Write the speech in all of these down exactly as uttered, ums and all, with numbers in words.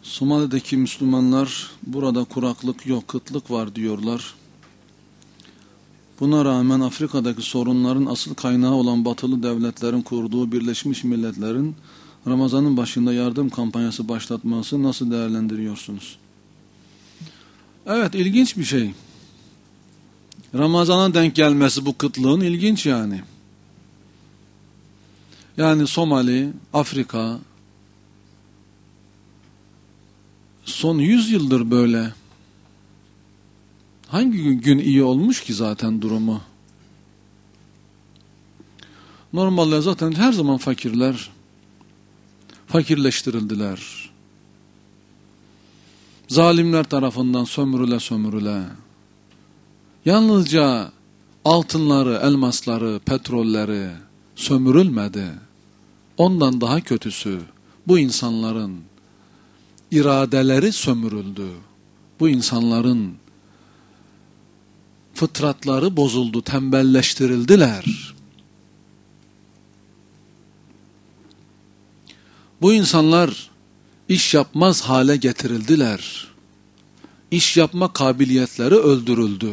Somali'deki Müslümanlar burada kuraklık yok, kıtlık var diyorlar. Buna rağmen Afrika'daki sorunların asıl kaynağı olan batılı devletlerin kurduğu Birleşmiş Milletler'in Ramazan'ın başında yardım kampanyası başlatması nasıl değerlendiriyorsunuz? Evet, ilginç bir şey. Ramazan'a denk gelmesi bu kıtlığın ilginç yani. Yani Somali, Afrika son yüz yıldır böyle. Hangi gün iyi olmuş ki zaten durumu? Normalde zaten her zaman fakirler fakirleştirildiler. Zalimler tarafından sömürüle sömürüle. Yalnızca altınları, elmasları, petrolleri sömürülmedi. Ondan daha kötüsü bu insanların iradeleri sömürüldü. Bu insanların fıtratları bozuldu, tembelleştirildiler. Bu insanlar iş yapmaz hale getirildiler. İş yapma kabiliyetleri öldürüldü.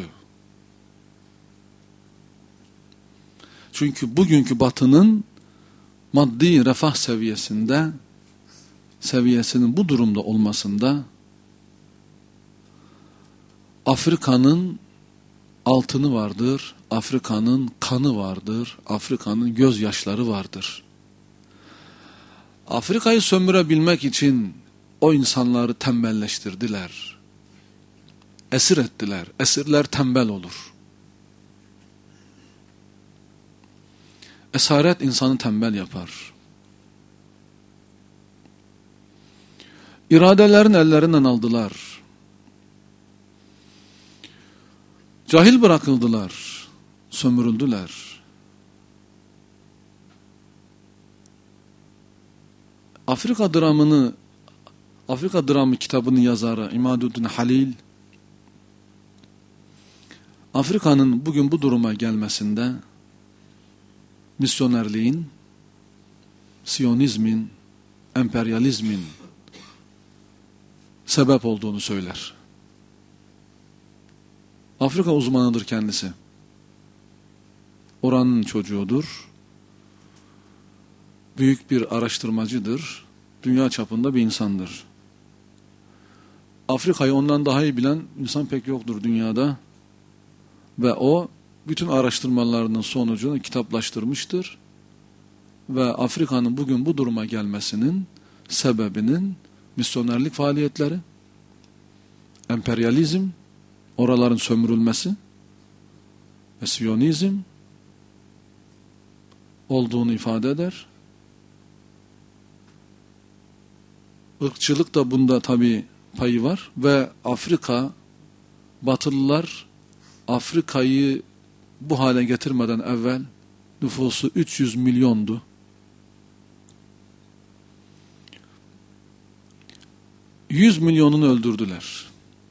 Çünkü bugünkü Batı'nın maddi refah seviyesinde, seviyesinin bu durumda olmasında Afrika'nın altını vardır, Afrika'nın kanı vardır, Afrika'nın gözyaşları vardır. Afrika'yı sömürebilmek için o insanları tembelleştirdiler. Esir ettiler. Esirler tembel olur. Esaret insanı tembel yapar. İradelerin ellerinden aldılar. Cahil bırakıldılar. Sömürüldüler. Afrika dramını, Afrika dramı kitabının yazarı İmaduddin Halil, Afrika'nın bugün bu duruma gelmesinde misyonerliğin, Siyonizmin, emperyalizmin sebep olduğunu söyler. Afrika uzmanıdır kendisi. Oranın çocuğudur. Büyük bir araştırmacıdır. Dünya çapında bir insandır. Afrika'yı ondan daha iyi bilen insan pek yoktur dünyada. Ve o bütün araştırmalarının sonucunu kitaplaştırmıştır. Ve Afrika'nın bugün bu duruma gelmesinin sebebinin misyonerlik faaliyetleri, emperyalizm, oraların sömürülmesi ve Siyonizm olduğunu ifade eder. Irkçılık da bunda tabii payı var ve Afrika, Batılılar Afrika'yı bu hale getirmeden evvel nüfusu üç yüz milyondu. yüz milyonunu öldürdüler.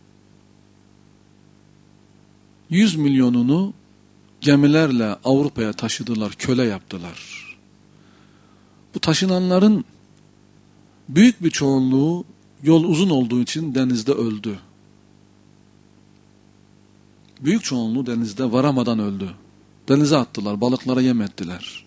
yüz milyonunu gemilerle Avrupa'ya taşıdılar, köle yaptılar. Bu taşınanların büyük bir çoğunluğu yol uzun olduğu için denizde öldü. Büyük çoğunluğu denizde varamadan öldü. Denize attılar, balıklara yem ettiler.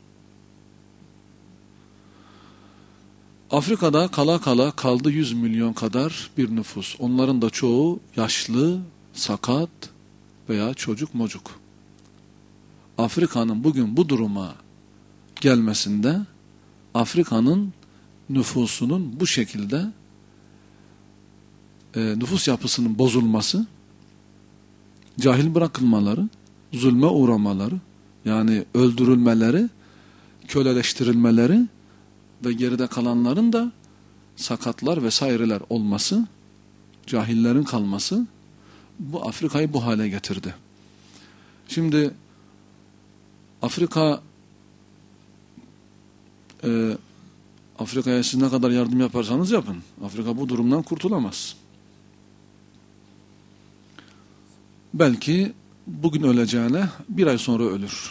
Afrika'da kala kala kaldı yüz milyon kadar bir nüfus. Onların da çoğu yaşlı, sakat veya çocuk mocuk. Afrika'nın bugün bu duruma gelmesinde Afrika'nın nüfusunun bu şekilde e, nüfus yapısının bozulması, cahil bırakılmaları, zulme uğramaları, yani öldürülmeleri, köleleştirilmeleri ve geride kalanların da sakatlar vesaireler olması, cahillerin kalması, bu Afrika'yı bu hale getirdi. Şimdi Afrika e, Afrika'ya siz ne kadar yardım yaparsanız yapın, Afrika bu durumdan kurtulamaz. Belki bugün öleceğine bir ay sonra ölür.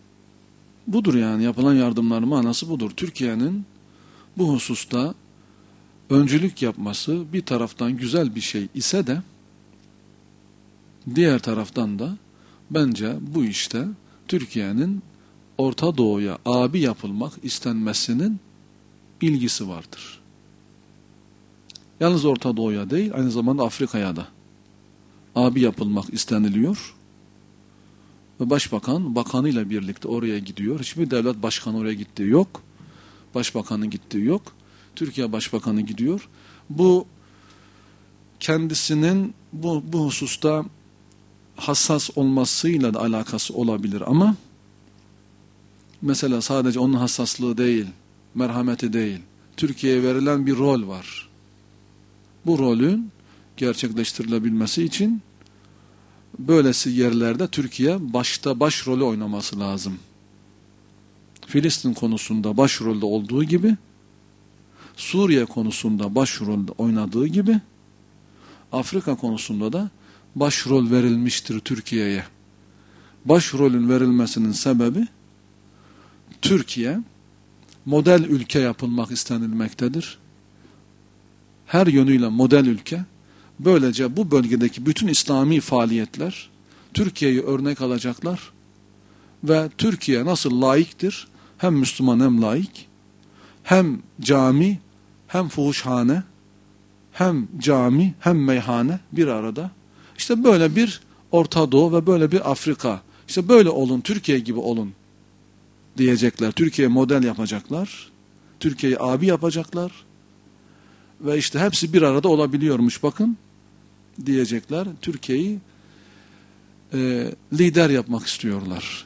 Budur yani, yapılan yardımların manası budur. Türkiye'nin bu hususta öncülük yapması bir taraftan güzel bir şey ise de diğer taraftan da bence bu işte Türkiye'nin Orta Doğu'ya abi yapılmak istenmesinin ilgisi vardır. Yalnız Orta Doğu'ya değil, aynı zamanda Afrika'ya da abi yapılmak isteniliyor. Ve başbakan bakanıyla birlikte oraya gidiyor. Hiçbir devlet başkanı oraya gittiği yok. Başbakanın gittiği yok. Türkiye Başbakanı gidiyor. Bu kendisinin bu, bu hususta hassas olmasıyla da alakası olabilir ama mesela sadece onun hassaslığı değil, merhameti değil. Türkiye'ye verilen bir rol var. Bu rolün gerçekleştirilebilmesi için böylesi yerlerde Türkiye başta başrolü oynaması lazım. Filistin konusunda başrolde olduğu gibi, Suriye konusunda başrolde oynadığı gibi, Afrika konusunda da başrol verilmiştir Türkiye'ye. Başrolün verilmesinin sebebi, Türkiye model ülke yapılmak istenilmektedir. Her yönüyle model ülke. Böylece bu bölgedeki bütün İslami faaliyetler Türkiye'yi örnek alacaklar ve Türkiye nasıl layıktır, hem Müslüman hem laik, hem cami hem fuhuşhane, hem cami hem meyhane bir arada. İşte böyle bir Orta Doğu ve böyle bir Afrika, işte böyle olun, Türkiye gibi olun diyecekler. Türkiye model yapacaklar, Türkiye'yi abi yapacaklar ve işte hepsi bir arada olabiliyormuş bakın diyecekler. Türkiye'yi e, lider yapmak istiyorlar.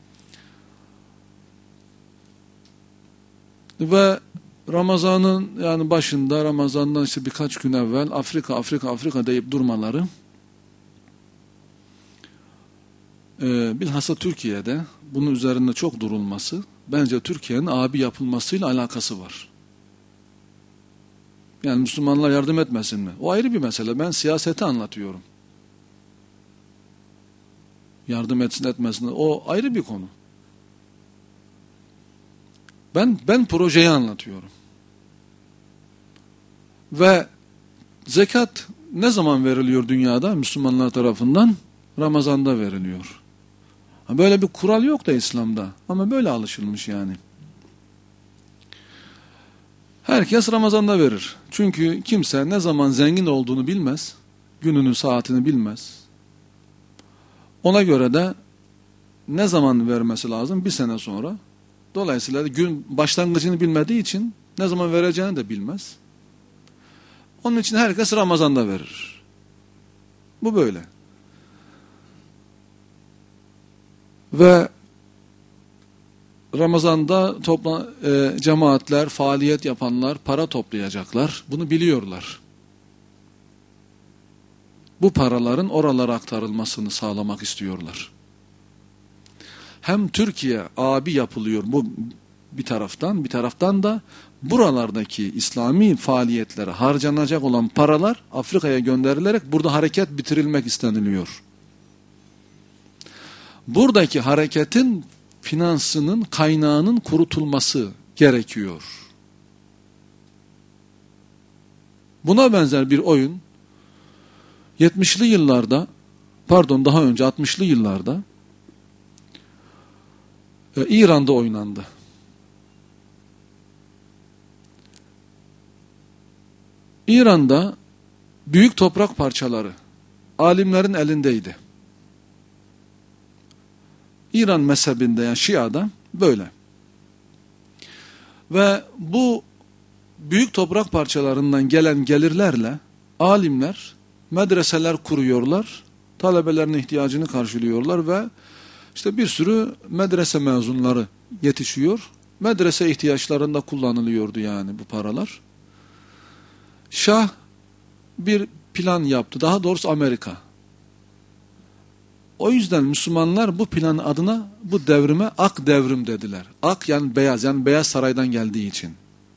Ve Ramazan'ın yani başında, Ramazan'dan işte birkaç gün evvel Afrika, Afrika, Afrika deyip durmaları e, bilhassa Türkiye'de bunun üzerinde çok durulması bence Türkiye'nin abi yapılmasıyla alakası var. Yani Müslümanlar yardım etmesin mi? O ayrı bir mesele. Ben siyaseti anlatıyorum. Yardım etsin etmesin. O ayrı bir konu. Ben ben projeyi anlatıyorum. Ve zekat ne zaman veriliyor dünyada Müslümanlar tarafından? Ramazan'da veriliyor. Böyle bir kural yok da İslam'da. Ama böyle alışılmış yani. Herkes Ramazan'da verir. Çünkü kimse ne zaman zengin olduğunu bilmez. Gününü, saatini bilmez. Ona göre de ne zaman vermesi lazım? Bir sene sonra. Dolayısıyla gün başlangıcını bilmediği için ne zaman vereceğini de bilmez. Onun için herkes Ramazan'da verir. Bu böyle. Ve Ramazan'da topla, e, cemaatler, faaliyet yapanlar para toplayacaklar. Bunu biliyorlar. Bu paraların oralara aktarılmasını sağlamak istiyorlar. Hem Türkiye abi yapılıyor bu bir taraftan, bir taraftan da buralardaki İslami faaliyetlere harcanacak olan paralar Afrika'ya gönderilerek burada hareket bitirilmek isteniliyor. Buradaki hareketin finansının, kaynağının kurutulması gerekiyor. Buna benzer bir oyun yetmişli yıllarda, pardon daha önce altmışlı yıllarda e, İran'da oynandı. İran'da büyük toprak parçaları alimlerin elindeydi. İran mezhebinde yani Şia'da böyle. Ve bu büyük toprak parçalarından gelen gelirlerle alimler medreseler kuruyorlar, talebelerin ihtiyacını karşılıyorlar ve işte bir sürü medrese mezunları yetişiyor. Medrese ihtiyaçlarında kullanılıyordu yani bu paralar. Şah bir plan yaptı, daha doğrusu Amerika. O yüzden Müslümanlar bu planın adına bu devrime ak devrim dediler. Ak yani beyaz, yani Beyaz Saray'dan geldiği için.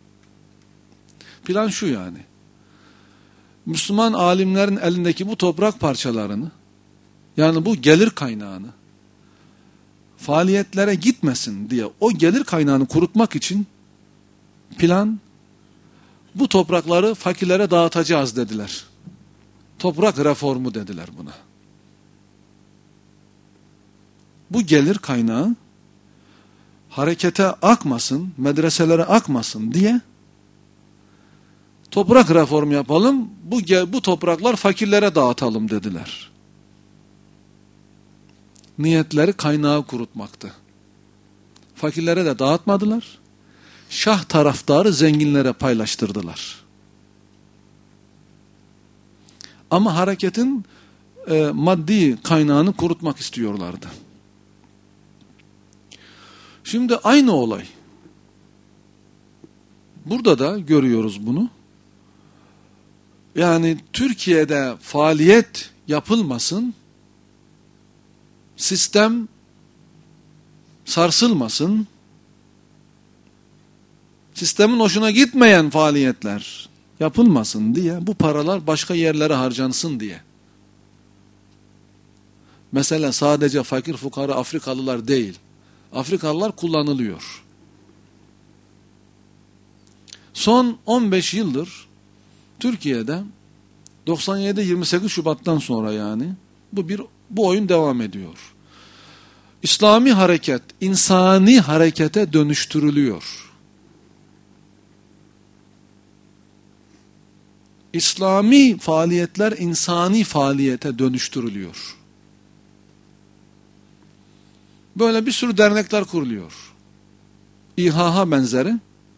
Plan şu yani. Müslüman alimlerin elindeki bu toprak parçalarını, yani bu gelir kaynağını, faaliyetlere gitmesin diye o gelir kaynağını kurutmak için plan Bu toprakları fakirlere dağıtacağız dediler. Toprak reformu dediler buna. Bu gelir kaynağı harekete akmasın, medreselere akmasın diye toprak reformu yapalım, bu, bu topraklar fakirlere dağıtalım dediler. Niyetleri kaynağı kurutmaktı. Fakirlere de dağıtmadılar. Şah taraftarı zenginlere paylaştırdılar. Ama hareketin e, maddi kaynağını kurutmak istiyorlardı. Şimdi aynı olay. Burada da görüyoruz bunu. Yani Türkiye'de faaliyet yapılmasın, sistem sarsılmasın, sistemin hoşuna gitmeyen faaliyetler yapılmasın diye, bu paralar başka yerlere harcansın diye. Mesela sadece fakir fukara Afrikalılar değil, Afrikalılar kullanılıyor. Son on beş yıldır Türkiye'de doksan yedi yirmi sekiz Şubat'tan sonra yani bu bir bu oyun devam ediyor. İslami hareket insani harekete dönüştürülüyor. İslami faaliyetler insani faaliyete dönüştürülüyor. Böyle bir sürü dernekler kuruluyor. İHH benzeri.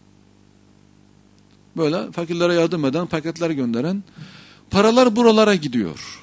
Böyle fakirlere yardım eden, paketler gönderen, paralar buralara gidiyor.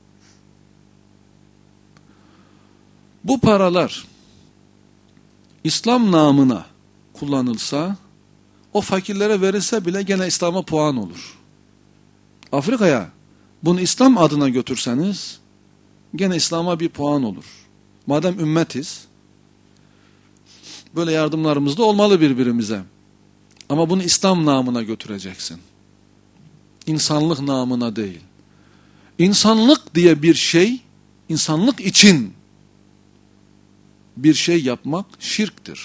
Bu paralar İslam namına kullanılsa, o fakirlere verilse bile gene İslam'a puan olur. Afrika'ya bunu İslam adına götürseniz, gene İslam'a bir puan olur. Madem ümmetiz, böyle yardımlarımız da olmalı birbirimize. Ama bunu İslam namına götüreceksin. İnsanlık namına değil. İnsanlık diye bir şey, insanlık için bir şey yapmak şirktir.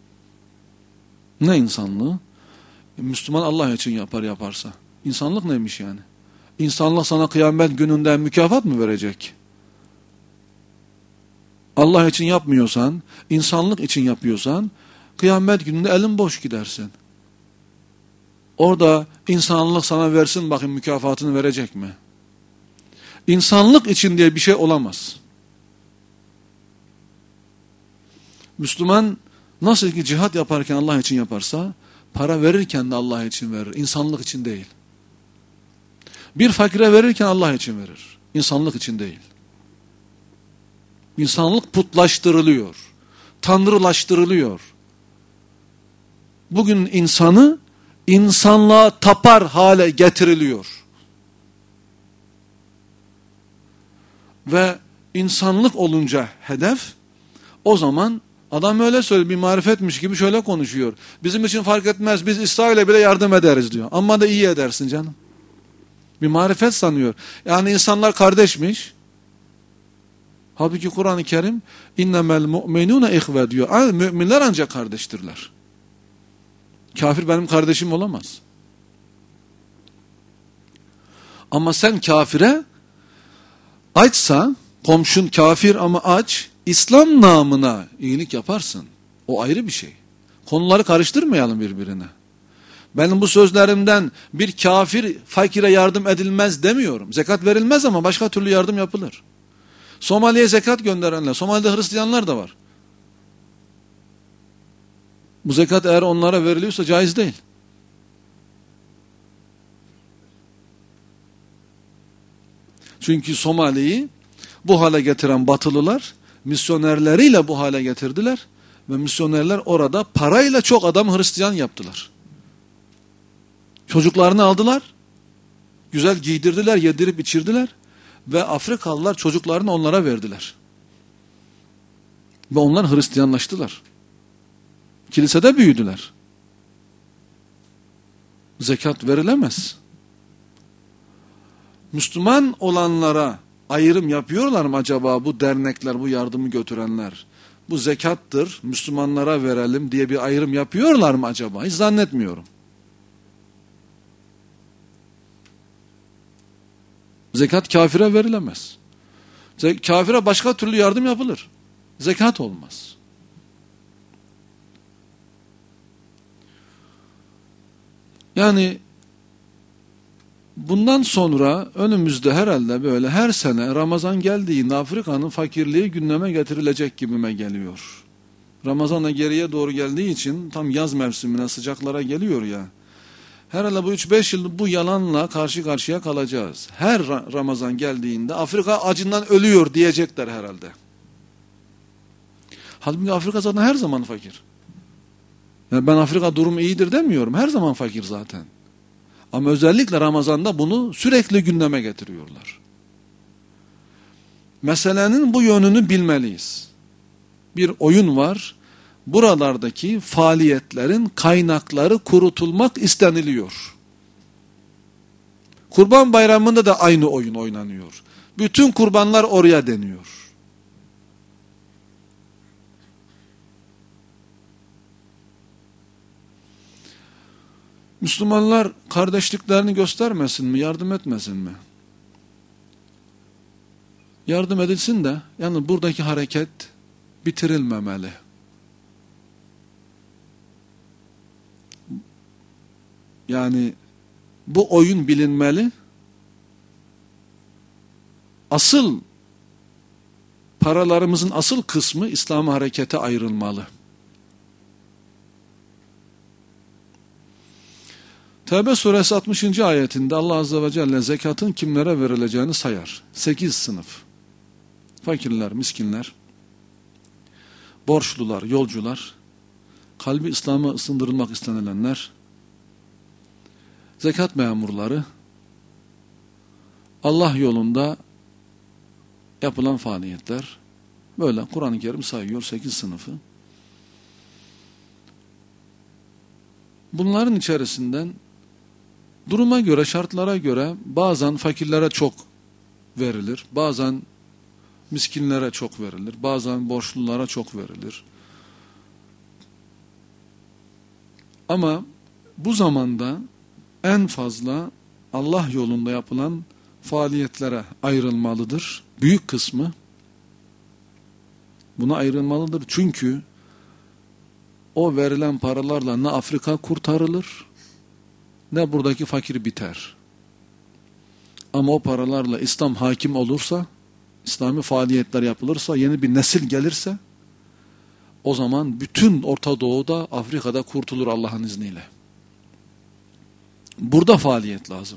Ne insanlığı? Müslüman Allah için yapar yaparsa. İnsanlık neymiş yani? İnsanlık sana kıyamet gününde mükafat mı verecek? Allah için yapmıyorsan, insanlık için yapıyorsan, kıyamet gününde elin boş gidersin. Orada insanlık sana versin bakayım mükafatını verecek mi? İnsanlık için diye bir şey olamaz. Müslüman nasıl ki cihat yaparken Allah için yaparsa, para verirken de Allah için verir. İnsanlık için değil. Bir fakire verirken Allah için verir. İnsanlık için değil. İnsanlık putlaştırılıyor. Tanrılaştırılıyor. Bugün insanı insanlığa tapar hale getiriliyor. Ve insanlık olunca hedef, o zaman adam öyle söylüyor, bir marifetmiş gibi şöyle konuşuyor. Bizim için fark etmez, biz İsrail'e bile yardım ederiz diyor. Ama da iyi edersin canım. Bir marifet sanıyor. Yani insanlar kardeşmiş. Halbuki Kur'an-ı Kerim innemel mu'minune ihve diyor. Yani müminler ancak kardeştirler. Kafir benim kardeşim olamaz. Ama sen kafire açsa, komşun kafir ama aç, İslam namına iyilik yaparsın. O ayrı bir şey. Konuları karıştırmayalım birbirine. Benim bu sözlerimden bir kafir fakire yardım edilmez demiyorum. Zekat verilmez ama başka türlü yardım yapılır. Somali'ye zekat gönderenler, Somali'de Hristiyanlar da var. Bu zekat eğer onlara veriliyorsa caiz değil. Çünkü Somali'yi bu hale getiren Batılılar, misyonerleriyle bu hale getirdiler ve misyonerler orada parayla çok adam Hristiyan yaptılar. Çocuklarını aldılar, güzel giydirdiler, yedirip içirdiler ve Afrikalılar çocuklarını onlara verdiler. Ve onlar Hristiyanlaştılar. Kilisede büyüdüler. Zekat verilemez. Müslüman olanlara ayrım yapıyorlar mı acaba bu dernekler, bu yardımı götürenler? Bu zekattır, Müslümanlara verelim diye bir ayrım yapıyorlar mı acaba? Hiç zannetmiyorum. Zekat kafire verilemez. Kafire başka türlü yardım yapılır. Zekat olmaz. Yani bundan sonra önümüzde herhalde böyle her sene Ramazan geldiğinde Afrika'nın fakirliği gündeme getirilecek gibime geliyor. Ramazan'a geriye doğru geldiği için tam yaz mevsimine, sıcaklara geliyor ya. Herhalde bu üç beş yıl bu yalanla karşı karşıya kalacağız. Her Ramazan geldiğinde Afrika acından ölüyor diyecekler herhalde. Halbuki Afrika zaten her zaman fakir. Yani ben Afrika durum iyidir demiyorum. Her zaman fakir zaten. Ama özellikle Ramazan'da bunu sürekli gündeme getiriyorlar. Meselenin bu yönünü bilmeliyiz. Bir oyun var. Buralardaki faaliyetlerin kaynakları kurutulmak isteniliyor. Kurban Bayramı'nda da aynı oyun oynanıyor. Bütün kurbanlar oraya deniyor. Müslümanlar kardeşliklerini göstermesin mi, yardım etmesin mi? Yardım edilsin de, yani buradaki hareket bitirilmemeli. Yani bu oyun bilinmeli. Asıl paralarımızın asıl kısmı İslam harekete ayrılmalı. Tevbe suresi altmışıncı ayetinde Allah azze ve celle zekatın kimlere verileceğini sayar. Sekiz sınıf. Fakirler, miskinler, borçlular, yolcular, kalbi İslam'a ısındırılmak istenilenler, zekat memurları, Allah yolunda yapılan faaliyetler, böyle Kur'an-ı Kerim sayıyor sekiz sınıfı. Bunların içerisinden duruma göre, şartlara göre bazen fakirlere çok verilir, bazen miskinlere çok verilir, bazen borçlulara çok verilir. Ama bu zamanda en fazla Allah yolunda yapılan faaliyetlere ayrılmalıdır. Büyük kısmı buna ayrılmalıdır. Çünkü o verilen paralarla ne Afrika kurtarılır, ne buradaki fakir biter. Ama o paralarla İslam hakim olursa, İslami faaliyetler yapılırsa, yeni bir nesil gelirse, o zaman bütün Orta Doğu'da, Afrika'da kurtulur Allah'ın izniyle. Burada faaliyet lazım.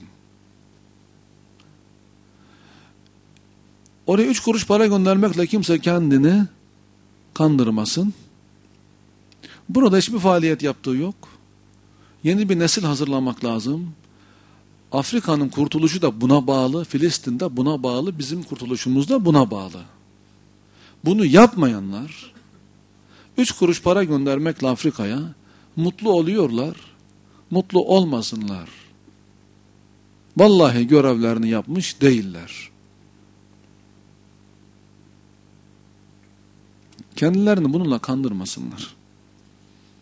Oraya üç kuruş para göndermekle kimse kendini kandırmasın. Burada hiçbir faaliyet yaptığı yok. Yeni bir nesil hazırlamak lazım. Afrika'nın kurtuluşu da buna bağlı, Filistin'de buna bağlı, bizim kurtuluşumuz da buna bağlı. Bunu yapmayanlar, üç kuruş para göndermekle Afrika'ya mutlu oluyorlar, mutlu olmasınlar. Vallahi görevlerini yapmış değiller. Kendilerini bununla kandırmasınlar.